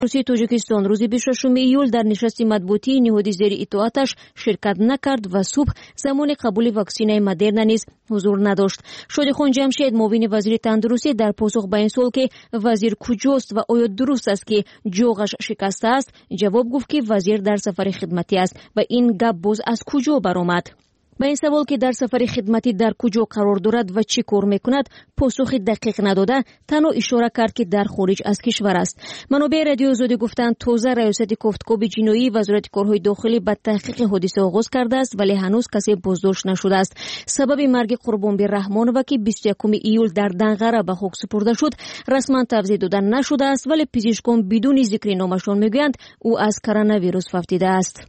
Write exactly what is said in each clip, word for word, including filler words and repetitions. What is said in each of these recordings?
روسیه تاجیکستان روز بیست و ششم ایول در نشست مطبوعاتی نهادی زیر اطاعتش شرکت نکرد و صبح زمان قبول واکسینه مدرنا نیز حضور نداشت. شادیخان جمشید معاون وزیر تندرستی در پاسخ به این سوال که وزیر کجاست و آیا درست است که جوغش شکسته است جواب گفت که وزیر در سفر خدمتی است و این گپ باز از کجا برآمد؟ به این سوال که در سفر خدمتی در کجا قرار دارد و چی کار میکند پاسخ دقیق نداده، تنها اشاره کرد که در خارج از کشور است. منابع رادیو آزادی گفتند تازه ریاست کوفتکوب جنایی وزارت کارهای داخلی به تحقیق حادثه آغاز کرده است ولی هنوز کسی بازداشت نشده است. سبب مرگ قربانبی رحمانووا که بیست و یکم ایول در دنغره به خاک سپرده شد رسما توضیح داده نشده است ولی پزشکان بدون ذکر نامشان میگویند او از کرونا ویروس فوتیده است.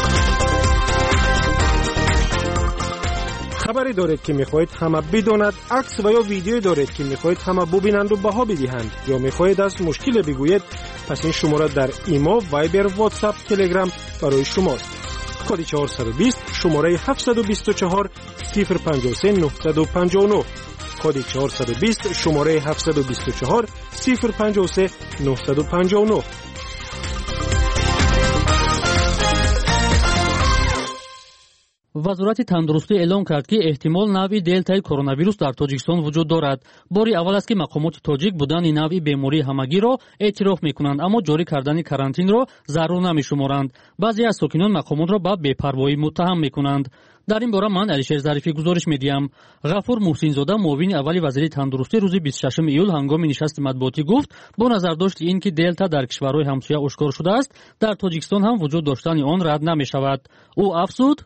خبری دارید که میخواهید همه بداند، عکس و یا ویدیو دارید که میخواهید همه ببینند و بها بدهند یا میخواهید از مشکل بگویید، پس این شماره در ایما، وایبر، واتساپ، تلگرام برای شماست. کد چهارصد و بیست شماره هفتصد و بیست و چهار صفر پنجاه و سه نهصد و پنجاه و نه. کد چهارصد و بیست شماره هفتصد و بیست و چهار صفر پنجاه و سه نهصد و پنجاه و نه. وزارت تندرستی اعلام کرد که احتمال نوع دلتای کرونا ویروس در تاجیکستان وجود دارد. باری اول است که مقامات تاجیک بودن نوع بیماری همگی را اعتراف میکنند اما جاری کردن کرانتین را ضرور نمیشمارند. بعضی از ساکنان مقامات را به بی‌پروایی متهم میکنند. در این باره من علیشیر ظریفی گزارش میدیم. غفور محسن‌زاده معاون اول وزیر تندرستی روز بیست و ششم ایول هنگام نشست مطبوعاتی گفت با نظر داشت این که دلتا در کشورهای همسایه آشکار شده است در تاجیکستان هم وجود داشتن آن رد نمیشود. او افزود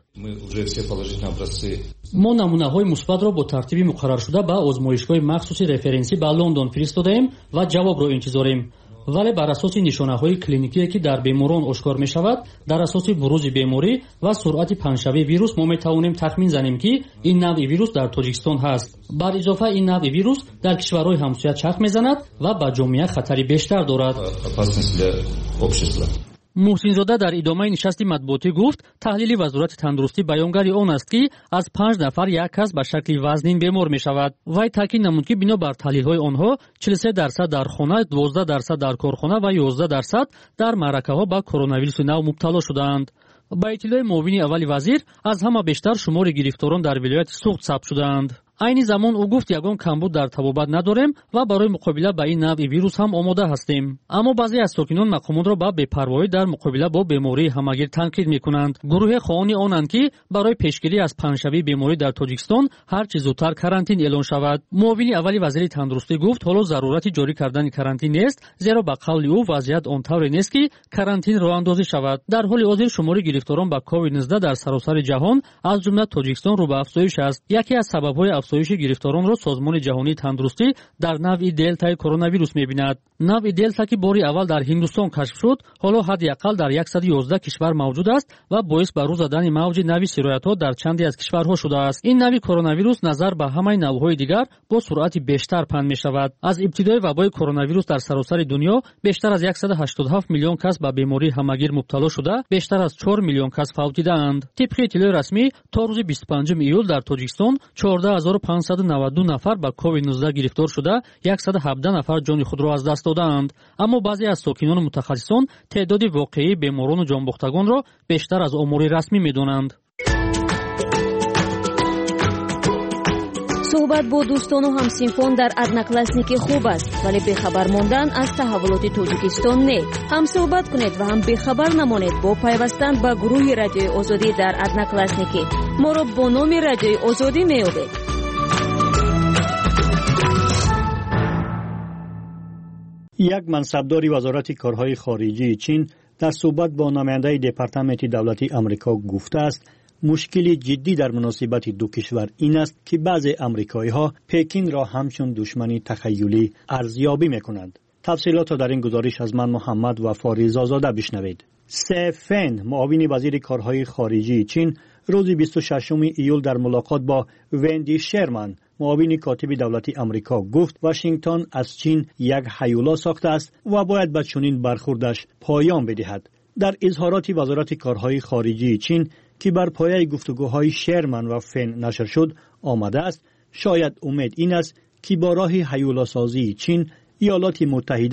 ما نمونه‌های مثبت را با ترتیب مقرر شده به آزمایشگاه مخصوصی رفرنسی به لندن فرستادیم و جواب را انتظاریم. ولی بر اساس نشانه‌های کلینیکی که در بیماران آشکار می‌شود، در اساس بروز بیماری و سرعت پنجشنبه ویروس ما می‌توانیم تخمین زنیم که این نوع ویروس در تاجیکستان هست. بر اضافه این نوع ویروس در کشورهای همسایه چرخ می‌زند و به جامعه خطری بیشتر دارد. محسن‌زاده در ادامه نشست مطبوعاتی گفت تحلیل وزارت تندرستی بیانگر آن است که از پنج نفر یک کس به شکل وزنین بیمار می شود. وی تاکید نمود که بنا بر تحلیل های آنها چهل و سه درصد در خانه، دوازده درصد در کارخانه و یازده درصد در معرکه ها به کرونا ویروس نو مبتلا شدند. با اطلاع معاون اول وزیر از همه بیشتر شمار گرفتاران در ولایت سوخت ثبت شدند. عین زمان او گفت یگان کمبود در طبابت نداریم و برای مقابله با این نوع ویروس هم آماده هستیم. اما بعضی از ساکنان مقامات را با بی‌پروایی در مقابله با بیماری همگیر تنقید میکنند. گروه خواهان آنند که برای پیشگیری از پنجشنبه بیماری در تاجیکستان هر چه زودتر کرانتین اعلان شود. معاون اول وزیر تندرستی گفت حالا ضرورت جاری کردن کرانتین نیست، زیرا به قول او وضعیت آنطوری نیست که کرانتین راه اندازی شود. در حال حاضر شمار گرفتاران با کووید نوزده در سراسر جهان از جمله تاجیکستان رو به افزایش است. یکی از سبب‌های افزایش گرفتاران را سازمان جهانی تندرستی در نوع دلتای کرونا ویروس می‌بیند. نوع دلتا که باری اول در هندوستان کشف شد، حالا حداقل در صد و یازده کشور موجود است و باعث بروز زدن موج نوع سرایت‌ها در چندی از کشورها شده است. این نوع کرونا ویروس نظر به همه نوع‌های دیگر با سرعت بیشتر پنهان می‌شود. از ابتدای وبای کرونا ویروس در سراسر دنیا بیشتر از صد و هشتاد و هفت میلیون کس به بیماری همگیر مبتلا شده، بیشتر از چهار میلیون کس فوتیدند. طبق اطلاع رسمی تا روز بیست و پنجم ایول در تاجیکستان چهارده هزار و پانصد و نود و دو نفر به کووید نوزده گرفتار شده، صد و هفده نفر جان خود را از دست دادند. اما بعضی از ساکنان و متخصصان تعداد واقعی بیماران و جانباختگان را بیشتر از آمار رسمی می‌دانند. صحبت با دوستان و همسینفان در ادناکلاسنیک خوب است، ولی بخبر ماندن از تحولات تاجیکستان نه. هم صحبت کنید و هم بخبر نمانید با پیوستن به گروه رادیوی آزادی در ادناکلاسنیک. ما را با نام رادیوی آزادی می‌یابید. یک منصبدار وزارت کارهای خارجی چین در صحبت با نماینده دپارتمنت دولتی آمریکا گفته است مشکلی جدی در مناسبت دو کشور این است که بعضی آمریکایی‌ها پکین را همچون دشمنی تخیلی ارزیابی می‌کنند. تفصیلات را در این گزارش از من محمد وفاری زازاده بشنوید. سفن معاون وزیر کارهای خارجی چین روز بیست و ششم ایول در ملاقات با وندی شرمن معاون کاتب دولتی آمریکا گفت واشنگتن از چین یک هیولا ساخته است و باید به چنین برخوردش پایان بدهد. در اظهارات وزارت کارهای خارجی چین که بر پایه گفتگوهای شرمن و فن نشر شد آمده است، شاید امید این است که با راه هیولا سازی چین ایالات متحده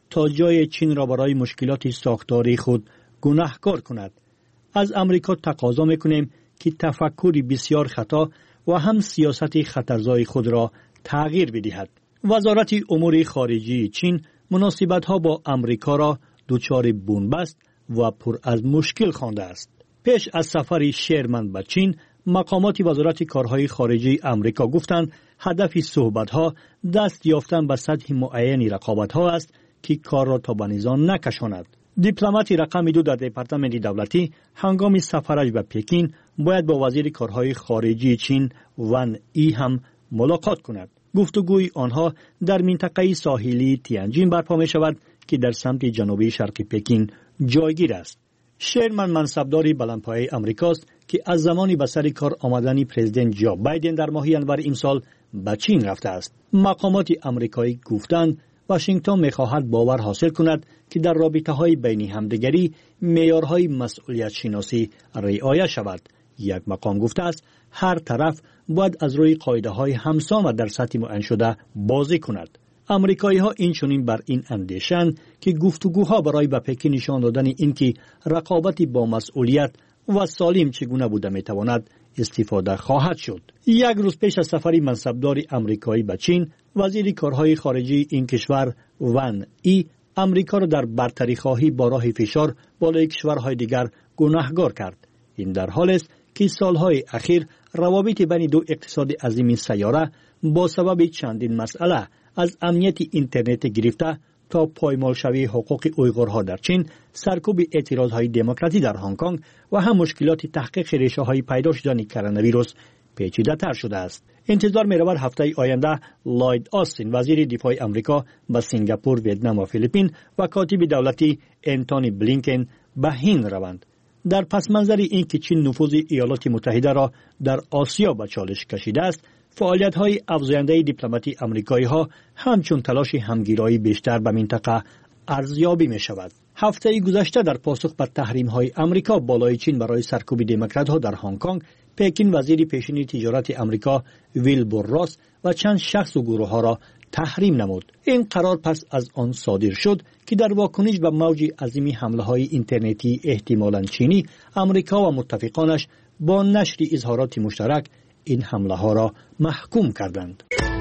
تا جای چین را برای مشکلات ساختاری خود گناهکار کند. از امریکا تقاضا میکنیم که تفکری بسیار خطا و هم سیاست خطرزای خود را تغییر بدهد. وزارت امور خارجه چین مناسبت‌ها با امریکا را دچار بنبست و پر از مشکل خوانده است. پیش از سفر شرمن به چین، مقامات وزارت کارهای خارجه امریکا گفتند هدف صحبت‌ها دست یافتن به سطح معین رقابت‌ها است که کار را تا به نزاع نکشاند. دیپلمات رقم دو در دپارتمنت دولتی هنگام سفرش به پکین باید با وزیر کارهای خارجه چین ون ای هم ملاقات کند. گفتگوی آنها در منطقه ساحلی تیانجین برپا می شود که در سمت جنوبی شرقی پکین جایگیر است. شرمن منصبداری بلندپایه امریکاست که از زمانی به سر کار آمدن پرزیدنت جو بایدن در ماه ژانویه امسال به چین رفته است. مقامات امریکایی گفتند واشنگتن می‌خواهد باور حاصل کند که در رابطه‌های بین همدیگری معیارهای مسئولیت شناسی رعایت شود. یک مقام گفته است هر طرف باید از روی قاعده‌های همسان و در سطح معین شده بازی کند. امریکایی‌ها اینچنین بر این اندیشند که گفتگوها برای به پکین نشان دادن اینکه رقابتی با مسئولیت و سالم چگونه بوده میتواند استفاده خواهد شد. یک روز پیش از سفر منصبدار امریکایی به چین، وزیر کارهای خارجه این کشور ون ای امریکا را در برتری خواهی با راه فشار بالای کشورهای دیگر گناهکار کرد. این در حالی است که سالهای اخیر روابط بین دو اقتصاد عظیم سیاره با سبب چندین مسئله از امنیت اینترنت گرفته تا پایمال شوی حقوق اویغورها در چین، سرکوب اعتراضهای دموکراسی در هنگ کنگ و هم مشکلات تحقیق ریشه‌های پیدا شدن کرونا ویروس پیچیده تر شده است. انتظار می رود هفته آینده لوید آستین وزیر دفاع امریکا به سنگاپور، ویتنام و فیلیپین و کاتب دولتی انتونی بلینکن به هند روند. در پس منظر این که چین نفوذ ایالات متحده را در آسیا به چالش کشیده است، فعالیت‌های افزاینده دیپلماتی آمریکایی ها همچون تلاش همگیرایی بیشتر به منطقه ارزیابی می شود. هفته گذشته در پاسخ به تحریم‌های آمریکا بالای چین برای سرکوب دموکرات‌ها در هنگ کنگ، پکین وزیر پیشین تجارت آمریکا ویلبور راس و چند شخص و گروه‌ها را تحریم نمود. این قرار پس از آن صادر شد که در واکنش به موج عظیم حمله‌های اینترنتی احتمالاً چینی، آمریکا و متفقانش با نشر اظهارات مشترک این حمله ها را محکوم کردند.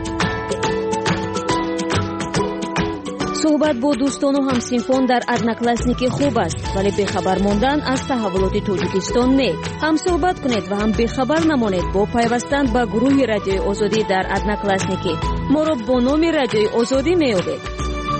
صحبت با دوستان و همسینفون در ادناکلاسنیک خوب است، ولی بخبر ماندن از تحولات تاجیکستان نه. هم صحبت کنید و هم بخبر نمانید با پیوستن به گروه رادیوی آزادی در ادناکلاسنیک. ما را با نام رادیوی آزادی میابید.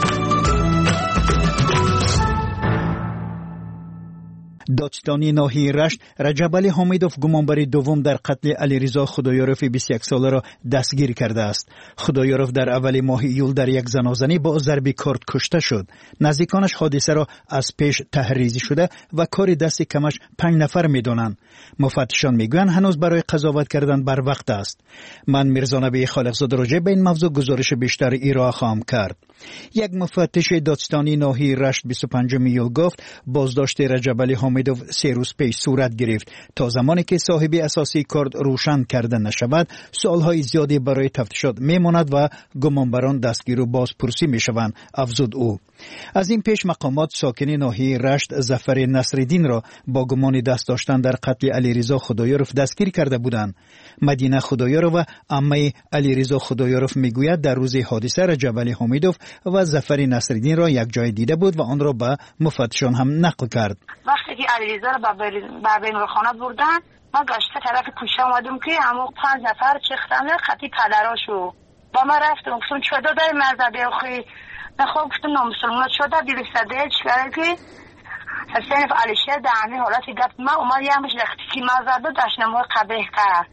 دادستانی ناحیه رشت رجب علی حمیدوف گمانبر دوم در قتل علیرضا خدایارف بیست و یک ساله را دستگیر کرده است. خدایارف در اول ماه ایول در یک زنازنی با ضرب کارد کشته شد. نزدیکانش حادثه را از پیش تحریزی شده و کار دست کمش پنج نفر می‌دانند. مفتشان میگویند هنوز برای قضاوت کردن بر وقت است. من میرزا نبی خالقزاده راجع به این موضوع گزارش بیشتر ارائه خواهم کرد. یک مفتش دادستانی ناحیه رشت بیست و پنجم ایول گفت بازداشت رجب علی حمیدوف سه روز پیش صورت گرفت. تا زمانی که صاحب اساسی کارد روشن کرده نشود، سوالهای زیادی برای تفتیشات میماند و گمانبران دستگیر و بازپرسی میشوند، افزود او. از این پیش مقامات ساکن ناحیه رشت ظفر نصرالدین را با گمان دست داشتن در قتل علیرضا خدایارف دستگیر کرده بودند. مدینه خدایارف و عمه علیرضا خدایارف میگوید در روز حادثه رجب علی حمیدوف و ظفر نصرالدین را یک جای دیده بود و آن را به مفتشان هم نقل کرد. وقتی که علیرضا را به بیمارخانه بردن، ما گشته طرف کوچه اومدم که همون پنج نفر چختن خطی پدراشو با ما رفتم گفتم چدا داری مرزده اخی نخواه گفتم نامسلمونت شده دیوستده چکره که حسین علیشه در همین حالتی گفت ما اومد یه همش رختی که مرزده داشت نموی قبه کرد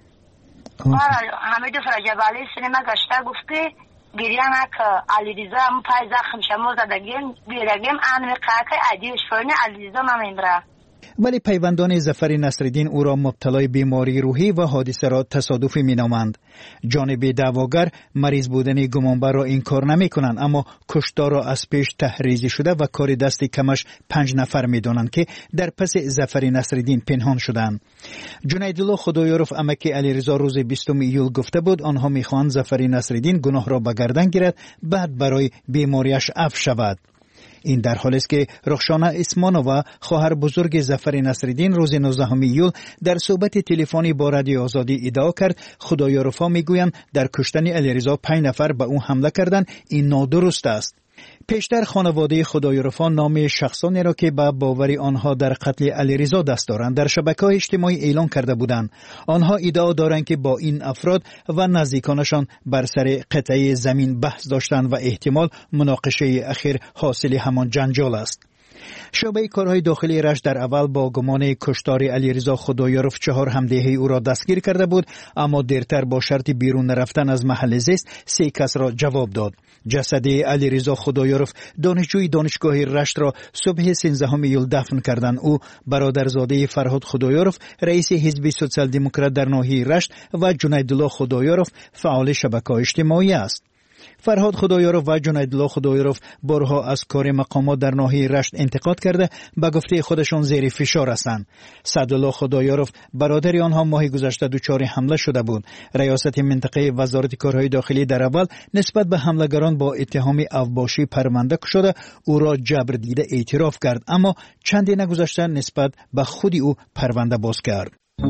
حمید فرجب علی سینما گشته گفته گریه نکه علیرضا همون پای زخم شما زدگیم بیرگیم انمی قرقه عدیوش فرنه علیرضا من میمره. ولی پیوندان ظفر نصرالدین او را مبتلای بیماری روحی و حادثه را تصادفی مینامند. جانب دعواگر مریض بودن گمانبر را انکار نمی کنند، اما کشتار را از پیش تحریزی شده و کار دست کمش پنج نفر می دانند که در پس ظفر نصرالدین پنهان شدند. جنیدالله خدایارف امک علیرضا روز بیستم ایول گفته بود آنها می خواهند ظفر نصرالدین گناه را به گردن گیرد بعد برای بیماریش عفو شود. این در حالی است که رخشانه اسمانووا خواهر بزرگ ظفر نصرالدین روز نوزدهم ایول در صحبت تلفنی با رادیو آزادی ادعا کرد خدایارف‌ها میگویند در کشتن علیرضا پنج نفر به او حمله کردند. این نادرست است. پیشتر خانواده خدایارف‌ها نام شخصانی را که به باور آنها در قتل علیرضا دست دارند در شبکه‌های اجتماعی اعلام کرده بودند. آنها ادعا دارند که با این افراد و نزدیکانشان بر سر قطعه زمین بحث داشتند و احتمال مناقشه اخیر حاصل همان جنجال است. شعبه کارهای داخلی رشت در اول با گمان کشتار علیرضا خدایارف چهار همدیه او را دستگیر کرده بود، اما دیرتر با شرط بیرون رفتن از محل زیست سه کس را جواب داد. جسد علیرضا خدایارف دانشجوی دانشگاه رشت را صبح سیزدهم ایول دفن کردند. او برادرزاده فرهاد خدایارف رئیس حزب سوسیال دموکرات در ناحیه رشت و جنیدالله خدایارف فعال شبکه‌های اجتماعی است. فرهاد خدایارف و جنیدالله خدایارف بارها از کار مقامات در ناحیه رشت انتقاد کرده به گفته خودشان زیر فشار هستند. سعدالله خدایارف برادر آنها ماه گذشته دچار حمله شده بود. ریاست منطقه وزارت کارهای داخلی در اول نسبت به حملگران با اتهام اوباشی پرونده شده او را جبر دیده اعتراف کرد، اما چندی نگذشته نسبت به خود او پرونده باز کرد.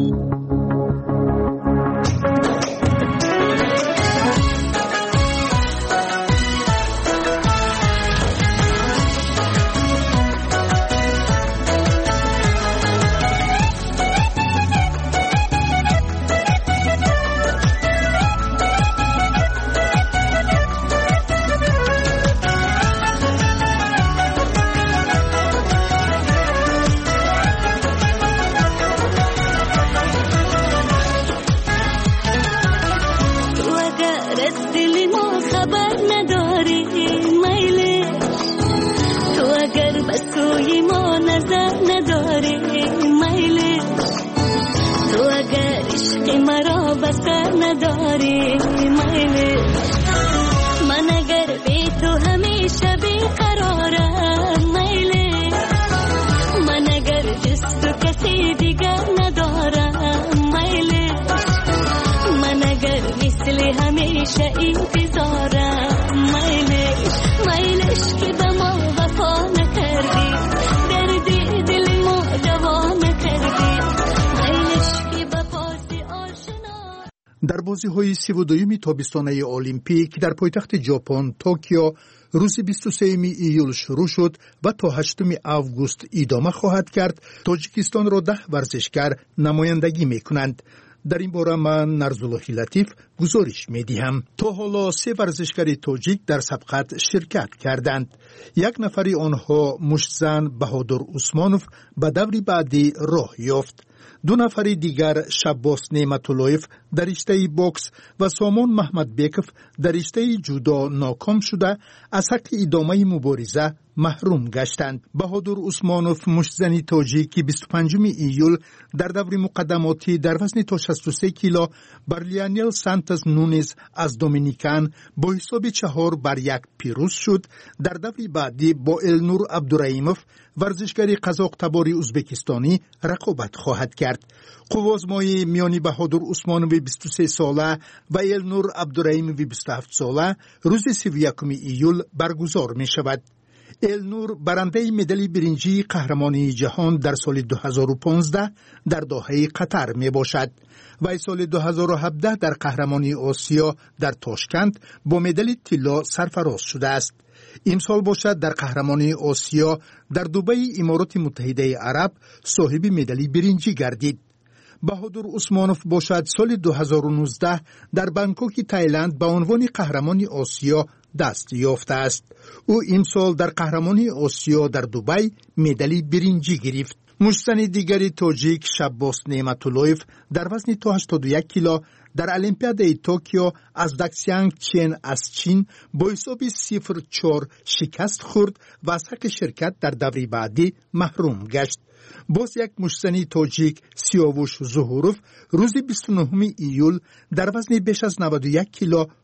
در بازی‌های سی و دوم تابستانه المپیک در پایتخت ژاپن توکیو روز بیست و سوم ایول شروع شد و تا هشتم آگوست ادامه خواهد کرد. تاجیکستان را ده ورزشکار نمایندگی می‌کنند. در این باره من نرزالله لطیف گزارش می‌دهم. تا حالا سه ورزشکار تاجیک در سبقت شرکت کردند. یک نفری آنها مشتزن بهادر عثمانوف به دور بعدی راه یافت. دو نفر دیگر شباس نعمت‌اللهیف در رشته باکس و سامان محمد بیکف در رشته جودو ناکام شده از حق ادامه مبارزه محروم گشتند. بهادر عثمانوف مشتزنی تاجیک که بیست و پنجم ایول در دور مقدماتی در وزن تا شصت و سه کیلو بر لیانیل سانتوس نونز از دومینیکن با حساب چهار بر یک پیروز شد. در دور بعدی با النور عبدالرحیموف ورزشکار قزاق تبار ازبکستانی رقابت خواهد کرد. قوازمای میانی بهادر عثمانوف بیست و سه ساله و النور عبدالرحیموف بیست و هفت ساله روز سی و یکم ایول برگزار می شود. النور برنده مدال برنجی قهرمانی جهان در سال دو هزار و پانزده در دوحه قطر می باشد و سال دو هزار و هفده در قهرمانی آسیا در تاشکند با مدال طلا سرفراز شده است. امسال باشد در قهرمانی آسیا در دبی امارات متحده عرب صاحب مدال برنجی گردید. بهادر عثمانوف باشد سال دو هزار و نوزده در بانکوک تایلند به عنوان قهرمانی آسیا دست یافته است. او امسال در قهرمانی آسیا در دبی مدال برنجی گرفت. مشتزن دیگری تاجیک شباس نعمت‌اللهیف در وزن تا هشتاد و یک کیلو در المپیاد توکیو از دکسیانگ چین از چین با حساب صفر چهار شکست خورد و از حق شرکت در دوره بعدی محروم گشت. باز یک مشتزن تاجیک سیاوش ظهوروف روز بیست و نهم ایول در وزن بیش از نود و یک کیلو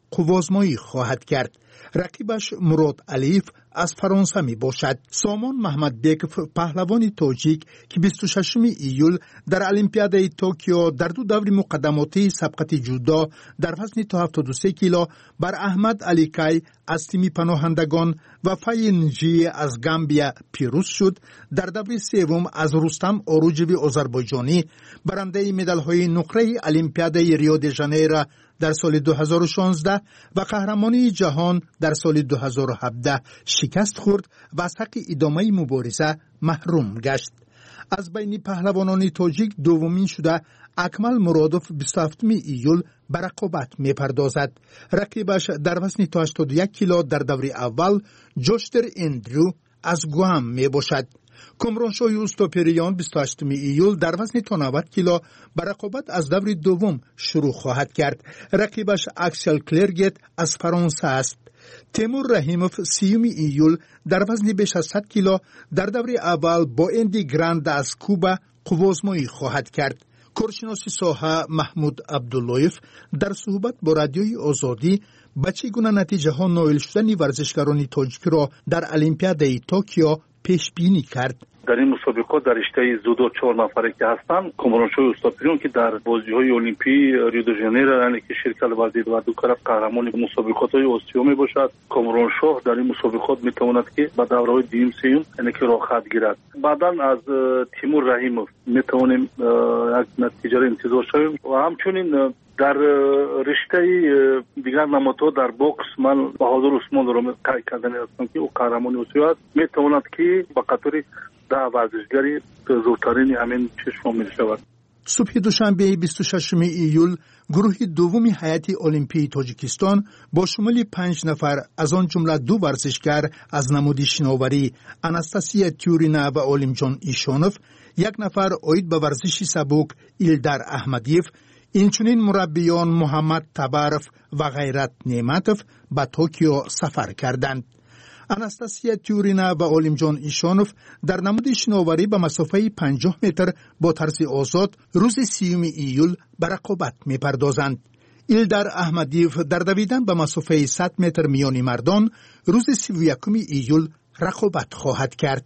قوازمایی خواهد کرد. رقیبش مراد علیف از فرانسه می باشد. سامان محمد بیکف پهلوان تاجیک که بیست و ششم ایول در المپیادای توکیو در دو دور مقدماتی سبقت جودو در وزن تا هفتاد و سه کیلو بر احمد علی کای از تیم پناهندگان و فاینجی از گامبیا پیروز شد. در دور سوم از رستم اوروجوی آذربایجانی برنده مدال‌های نقره المپیادای ریو دی ژانیرو در سال دو هزار و شانزده و قهرمانی جهان در سال دو هزار و هفده شکست خورد و از حق ادامه مبارزه محروم گشت. از بین پهلوانان تاجیک دومین شده اکمل مرادوف بیست و هفتم ایول به رقابت می پردازد. رقیبش در وزن تا هشتاد و یک کیلو در دور اول جوشتر اندرو از گوام می باشد. کامرانشاه اوستوپریان بیست و هشتم ایول در وزن تا نود کیلو به رقابت از دور دوم شروع خواهد کرد. رقیبش اکسل کلرگت از فرانسه است. تیمور رحیموف سیوم ایول در وزن بیش از صد کیلو در دور اول با اندی گراند از کوبا قوازمایی خواهد کرد. کارشناس ساحه محمود عبداللهیف در صحبت با رادیوی آزادی به چگونه نتیجه ها نایل شدن ورزشکاران تاجیک را در المپیادای توکیو پیش بینی کرد. در این مسابقات در رشته زودو چهار نفره که هستند، کامرانشاه اوستوپریان که در بازی‌های المپی ریو دی ژانیرو یعنی که شرکت ورزید و دو طرف قهرمان مسابقات‌های آسیا میباشد، کامرانشاه در این مسابقات میتواند که به دوره‌های دوم سوم یعنی که راه خط گیرد. بعداً از تیمور رحیموف میتوانیم یک نتیجه را انتظار شویم و همچنین در رشته دیگر نمادها در بوکس من بهادر عثمان را قید کردن هستم که او قهرمان آسیا است. میتواند که به قطار ده ورزشگری زودترین همین چشم شامل شود. صبح دوشنبه بیست و ششم ایول گروه دومی هیئت المپی تاجیکستان با شمول پنج نفر از آن جمله دو ورزشکار از نماد شناوری اناستاسیا تیورینا و عالم جان ایشانوف، یک نفر عاید به ورزش سبک ایلدار احمدیف، اینچنین مربیان محمد تبارف و غیرت نعمتوف به توکیو سفر کردند. اناستاسیا تیورینا و عالم جان ایشانوف در نماد شناوری به مسافه پنجاه متر با طرز آزاد روز سیوم ایول به رقابت می پردازند. ایلدار احمدیف در دویدن به مسافه صد متر میان مردان روز سی و یکم ایول رقابت خواهد کرد.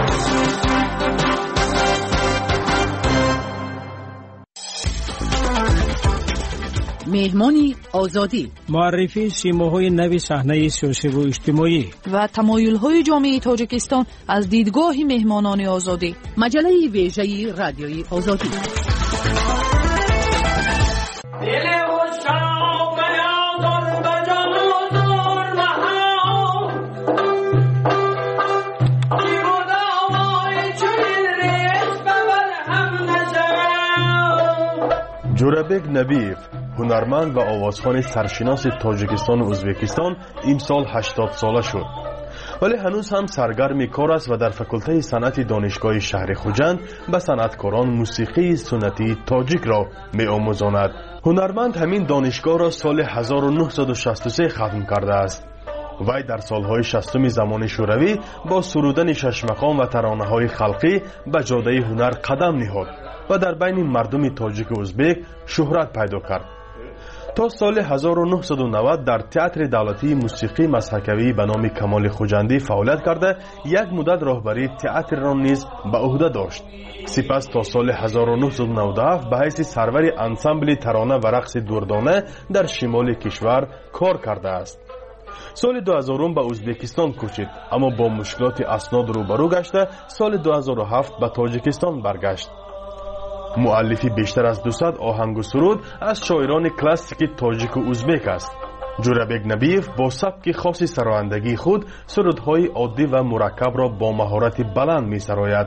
مهمانی آزادی، معرفی سیماهای نوی صحنه سیاسی و اجتماعی و تمایل‌های جامعه تاجیکستان از دیدگاه مهمانان آزادی. مجله ویژه رادیوی آزادی. جورابک نبیف، هنرمند و آوازخوان سرشناس تاجیکستان و ازبکستان، امسال هشتاد ساله شد. ولی هنوز هم سرگرم کار است و در فکولته صنعت دانشگاه شهر خوجند به صنعتکاران موسیقی سنتی تاجیک را می آموزاند. هنرمند همین دانشگاه را سال هزار و نهصد و شصت و سه ختم کرده است. وی در سالهای شصتم زمان شوروی با سرودن شش مقام و ترانه‌های خلقی به جاده هنر قدم نهاد و در بین مردم تاجیک و ازبک شهرت پیدا کرد. تا سال هزار و نهصد و نود در تئاتر دولتی موسیقی مسحکوی به نام کمال خوجندی فعالیت کرده یک مدت راهبری تئاتر را نیز به عهده داشت. سپس تا سال هزار و نهصد و نود و هفت به حیث سرور انسامبل ترانه و رقص دردانه در شمال کشور کار کرده است. سال دو هزار به ازبکستان کوچید، اما با مشکلات اسناد روبرو گشته سال دو هزار و هفت به تاجیکستان برگشت. مؤلفی بیشتر از دویست آهنگ و سرود از شاعران کلاسیک تاجیک و ازبک است. جورابک نبیف با سبک خاص سرایندگی خود سرودهای عادی و مرکب را با مهارت بلند می سراید.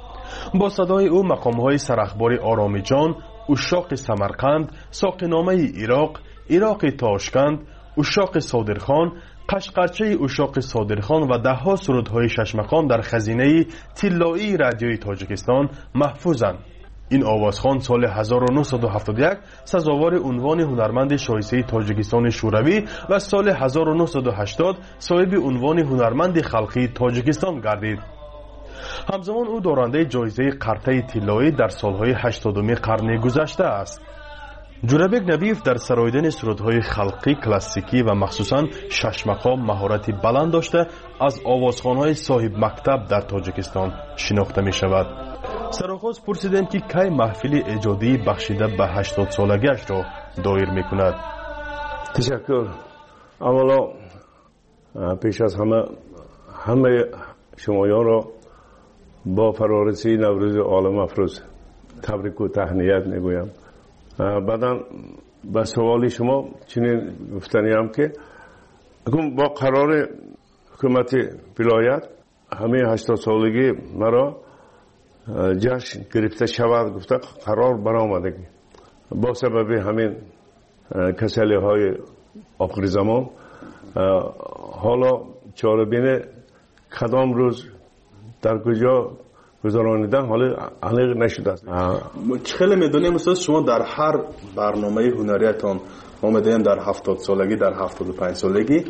با صدای او مقامهای سرخبار آرامی جان، اشاق سمرقند، ساقینامه عراق، عراق تاشکند، اشاق صادرخان، قشقرچه اشاق صادرخان و ده ها سرودهای شش مقام در خزینه طلایی رادیوی تاجیکستان محفوظند. این آوازخوان سال هزار و نهصد و هفتاد و یک سزاوار عنوان هنرمند شایسته تاجیکستان شوروی و سال هزار و نهصد و هشتاد صاحب عنوان هنرمند خلقی تاجیکستان گردید. همزمان او دارنده جایزه قرطه طلایی در سالهای هشتادم قرن گذشته است. جورابک نبیف در سراییدن سرودهای خلقی کلاسیکی و مخصوصاً شش مقام مهارتی بلند داشته از آوازخوان‌های صاحب مکتب در تاجیکستان شناخته می شود. سرآغاز پرسیدم که کی محفل ایجادی بخشیده به هشتاد سالگیش را دایر می کند. تشکر. اولا پیش از همه همه شمایان را با فرارسی نوروز عالم افروز تبریک و تهنیت می گویم. بعدا به سوال شما چنین گفتنی هم که اکنون با قرار حکومت ولایت همه هشتاد سالگی مرا جشن گرفته شود گفته قرار برآمدگی با سبب همین کسلی های آخر زمان حالا چاره‌بین کدام روز در کجا گذرانیدن حالا علیق نشده است. خیلی میدونیم استاد شما در هر برنامه هنریتان ما میدونیم در هفتاد سالگی در هفتاد و پنج سالگی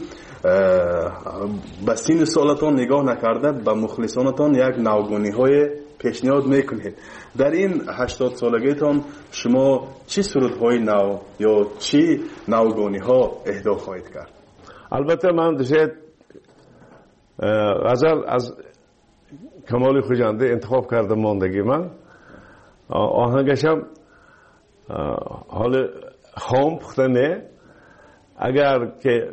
به سین سالتان نگاه نکرده به مخلصانتان یک نوگانی های پیشنهاد میکنید. در این هشتاد سالگیتان شما چی سرودهای نو یا چی نوگانی ها اهدا خواهید کرد؟ البته من دشت غزل از کمال خوجنده انتخاب کرده ماندگی من آهنگشم حال خام پخته نه اگر که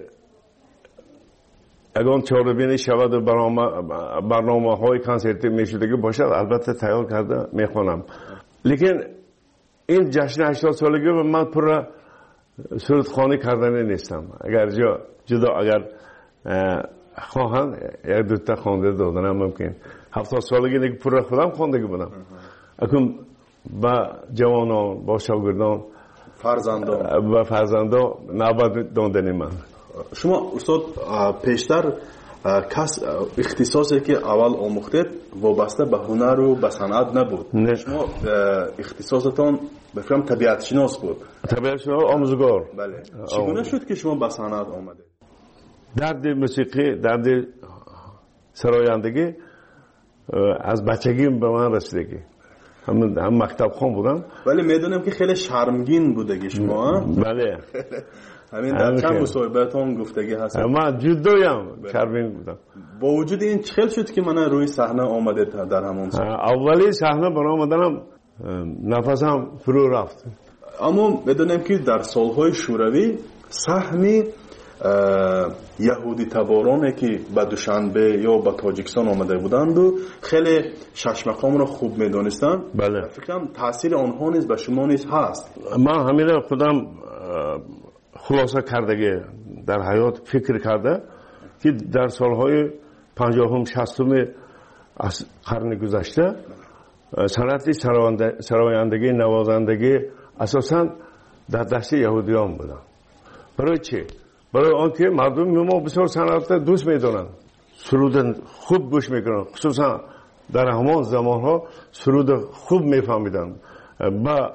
اگه چهاربینی شود و برنامه های کنسرتی میشدگی باشد البته تیار کرده میخونم. لیکن این جشن هشتاد سالگی من پر سرودخوانی کردنی نیستم. اگر جا جدا اگر خواهند یک دوتا خوانده دادنم ممکن. هفتاد سالگی دیگه پر خودم خواندگی بودم. اکنون با جوانان با شاگردان فرزندان و فرزندان نوبت دادنی من. شما استاد پیشتر کس اختصاصی که اول آموختید وابسته به هنر و به صنعت نبود. نه. شما اختصاصتان بفهم طبیعت شناس بود. طبیعت شناس آموزگار. بله. چگونه شد که شما به صنعت آمدید؟ درد موسیقی درد سرایندگی از بچگی به من رسیدگی. هم هم مکتب خون بودم. ولی میدونم که خیلی شرمگین بودگی شما. بله. همین در چند مصاحبه‌تون گفتگی هست. من جدویم شرمگین بودم. با وجود این چخل شد که من روی صحنه آمدید در همون سال. اولی صحنه برام آمدنم نفسم فرو رفت. اما میدونم که در سالهای شوروی سهمی یهودی تبارانی که به دوشنبه یا به تاجیکستان آمده بودند و خیلی شش مقام را خوب میدونستند. بله. فکرم تاثیر آنها نیز به شما نیز هست. من همین خودم خلاصه کردگی در حیات فکر کرده که در سالهای پنجاهم شصتم از قرن گذشته صنعت سرایندگی نوازندگی اساساً در دست یهودیان بودن. برای چی؟ برای آنکه مردم ما بسیار صنعت دوست میدونن، سرود خوب گوش میکنن، خصوصا در همان زمان ها سرود خوب میفهمیدن. با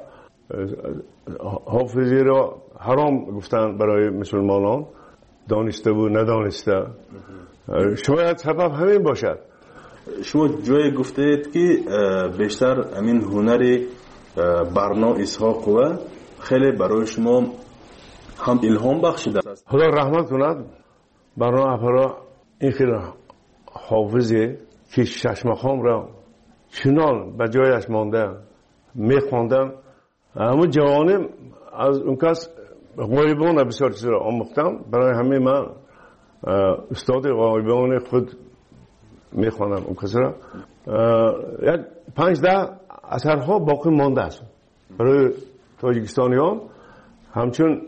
حافظی را حرام گفتن برای مسلمانان، دانسته و ندانسته. شاید سبب همین باشد. شما جای گفتید که بیشتر همین هنر برنا اسحاق و خیلی برای شما هم الهام بخشیده است. خدا رحمت کند برنا افرا این خیلی حافظی که شش مقام را چنان به جایش مانده میخواندن. همون جوانم از اون کس غایبان بسیار چیز را آموختم. برای همه من استاد غایبان خود میخوانم اون کس را. یک پنج ده اثرها باقی مانده است برای تاجیکستانیان همچون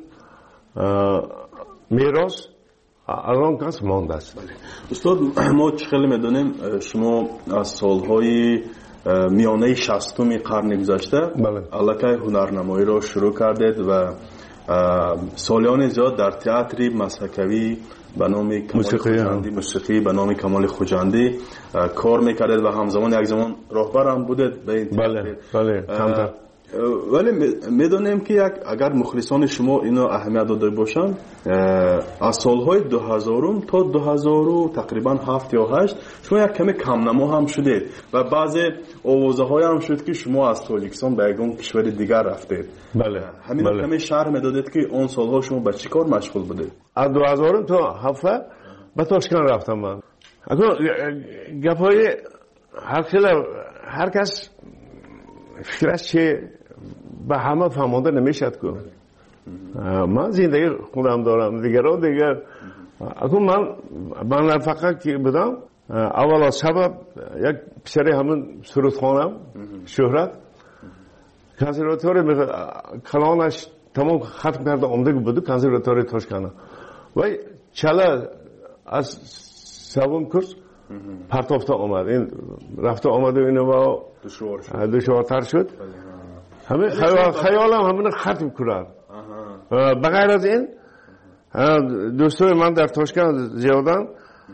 میراث از آن کس مانده است. استاد ما خیلی میدونیم شما از سالهای میانه شصتم قرن گذشته الکی هنرنمایی را شروع کردید و سالیان زیاد در تئاتر مسحکوی به نام کمال خوجندی موسیقی به نام کمال خوجندی کار میکردید و همزمان یک زمان راهبر هم بودید به این بله بله ولی میدونیم که یک اگر مخلصان شما اینو اهمیت داده باشن از سالهای دو هزار تا دو هزار تقریبا هفت یا هشت شما یک کمی کم نما هم شدید و بعضی آوازه های هم شد که شما از تاجیکستان به یک کشور دیگر رفتید. بله. همین بله. کمی شرح میدادید که اون سالها شما به چی کار مشغول بودید؟ از دو هزار تا هفت به تاشکند رفتم من. اگر گپای هر کلا هر کس فکرش چه به همه فهمانده نمیشد که من زندگی خودم دارم دیگران دیگر اگر من من فقط که بدم اول از سبب یک پسری همون سرودخانم شهرت کنسرواتوری کلانش تمام ختم کرده آمده بود کنسرواتوری تاشکند و چلا از سوم کورس پرتافته آمد این رفته آمده اینو با دشوارتر شد همه خیالم همین ختم کنم بغیر از این دوستای من در تاشکند زیادن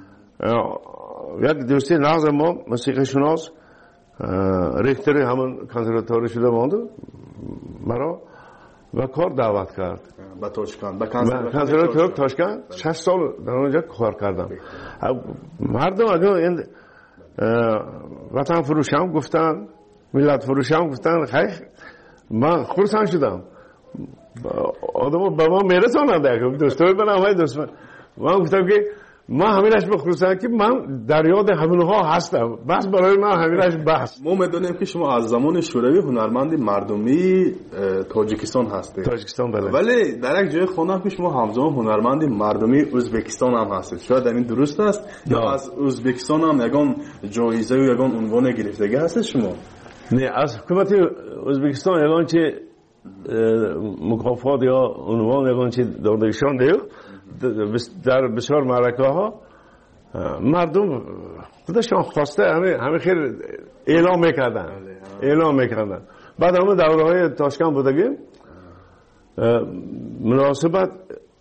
یک دوستی ناز ما موسیقی شناس ریختری همون کنسرواتوری شده مانده مرا و کار دعوت کرد به تاشکند به کنسرواتوری تاشکند شش سال در اونجا کار کردم مردم اگر این وطن فروشم گفتن ملت فروشم گفتن خیلی من خورسان شدم آدم با ما میرسانند دوستای من همه دوست من من گفتم که ما همینش بخصوصا که من در یاد همونها هستم بس برای من همینش بس. ما میدونیم که شما از زمان شوروی هنرمند مردمی تاجیکستان هستید. تاجیکستان بله. ولی در یک جای خوندم که شما همزمان هنرمند مردمی ازبکستان هم هستید. شاید این درست است یا از ازبکستان هم یگان جایزه و یگان عنوان گرفتگی هست شما؟ نه از حکومت ازبکستان یگان چه مکافات یا عنوان یگان چه دادهشان دیو در بسیار معرکه ها مردم خودشان خواسته همه همه خیلی اعلام میکردن اعلام میکردن بعد همه دوره های تاشکند بودگیم مناسبت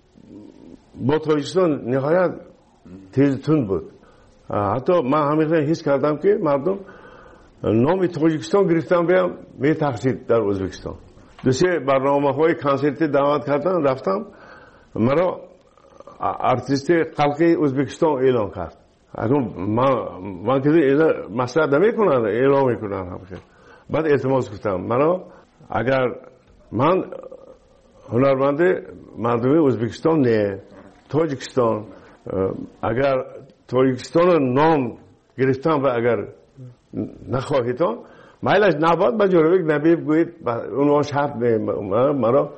با تاجیکستان نهایت تیزتون بود حتی من همیشه حس کردم که مردم نام تاجیکستان گرفتن بیام می تخصید در ازبکستان دوسته برنامه های کنسرتی دعوت کردن رفتم مرا ارتیست خلقی ازبکستان اعلام کرد اگر من من که اینا مسئله نمیکنن اعلام میکنن همشه بعد التماس گفتم مرا اگر من هنرمند مردمی ازبکستان نه تاجیکستان اگر تاجیکستان نام گرفتم و اگر نخواهیتان مایلش نباد با جورویک نبیب گوید اونوان شرط نه مرا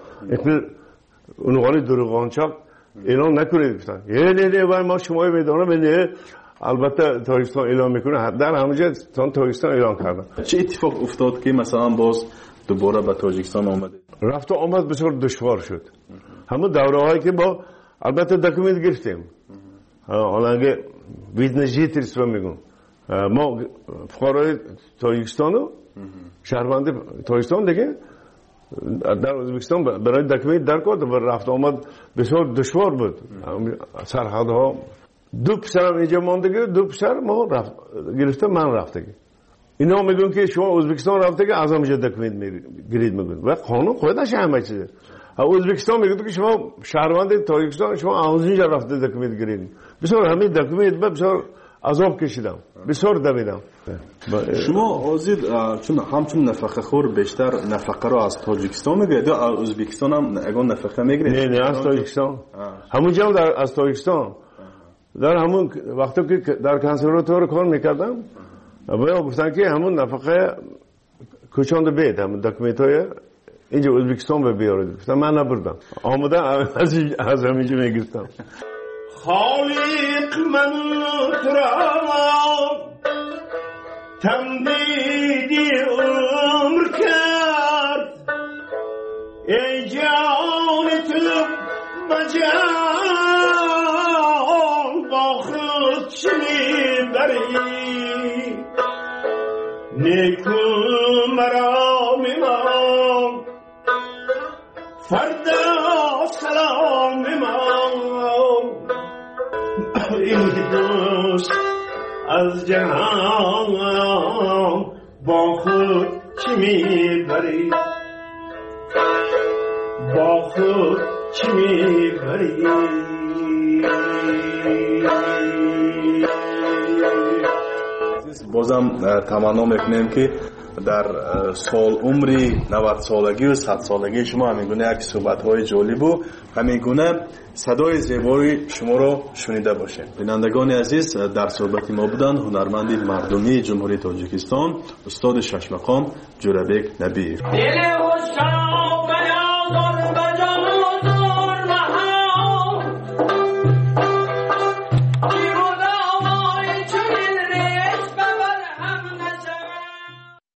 اونوانی دروغانچاک اعلام نکنید گفتن یه نه نه باید ما شمایی میدانم نه البته تاجیکستان اعلام میکنه در همونجا تاجیکستان اعلام کردن. چه اتفاق افتاد که مثلا باز دوباره به تاجیکستان آمده؟ رفت و آمد بسیار دشوار شد همون دوره هایی که با البته دکومنت گرفتیم حالا ویزنجیت رو میگم ما فقرای تاجیکستان شهروند تاجیکستان دیگه در ازبکستان برای دکمه در کرد و رفت آمد بسیار دشوار بود سرحدها دو پسرم اینجا مانده دو پسر ما رفت گرفته من رفته اینا میگن که شما ازبکستان رفته که از همینجا دکمه گرید میگن و قانون خودش همه چیزه ازبکستان میگه که شما شهروند تاجیکستان شما از اینجا رفته دکمه گرید بسیار همین دکمه بسیار عذاب کشیدم بسیار دویدم. شما آزید چون همچون نفقه خور بیشتر نفقه رو از تاجیکستان میگیرید یا از ازبکستان هم اگه نفقه میگیرید؟ نه نه از تاجیکستان همونجا هم در از تاجیکستان در همون وقتی که در کنسرواتوار کار میکردم باید گفتن که همون نفقه کوچاند بید همون دکمنت های اینجا ازبکستان به بیارید گفتم من نبردم آمده از همینجا میگرفتم. خالق من ترام تمدیدی عمر کرد ای جان تو بجان با خود چه میبری نیکو مرا میمان فردا سلام میمان این دوست از جهان با خود چی میبری با خود چی میبری بازم تمنا میکنیم که در سال عمری نود سالگی و صد سالگی شما همین گونه یک صحبت های جالب و همین گونه صدای زیبای شما را شنیده باشیم. بینندگان عزیز، در صحبت ما بودند هنرمند مردمی جمهوری تاجیکستان استاد شش مقام جورابک نبیев.